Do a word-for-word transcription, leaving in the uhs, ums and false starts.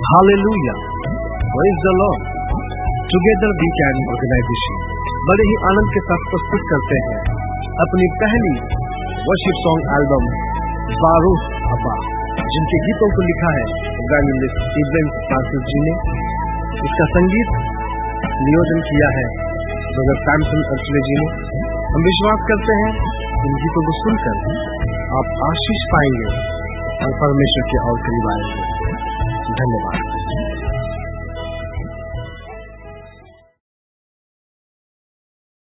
Hallelujah, praise the Lord. Together we can organization बड़े ही आनंद के साथ प्रस्तुत करते हैं अपनी पहली वर्शिप सॉन्ग एल्बम बारूद अब्बा, जिनके गीतों को लिखा है इब्राहिम इब्राहिम फ्रांसिस जी ने। इसका संगीत नियोजन किया है ब्रदर सैमसन अर्चले जी ने। हम विश्वास करते हैं इन गीतों को सुनकर आप आशीष पाएंगे और परमेश्वर के और करीब आएंगे। धन्यवाद।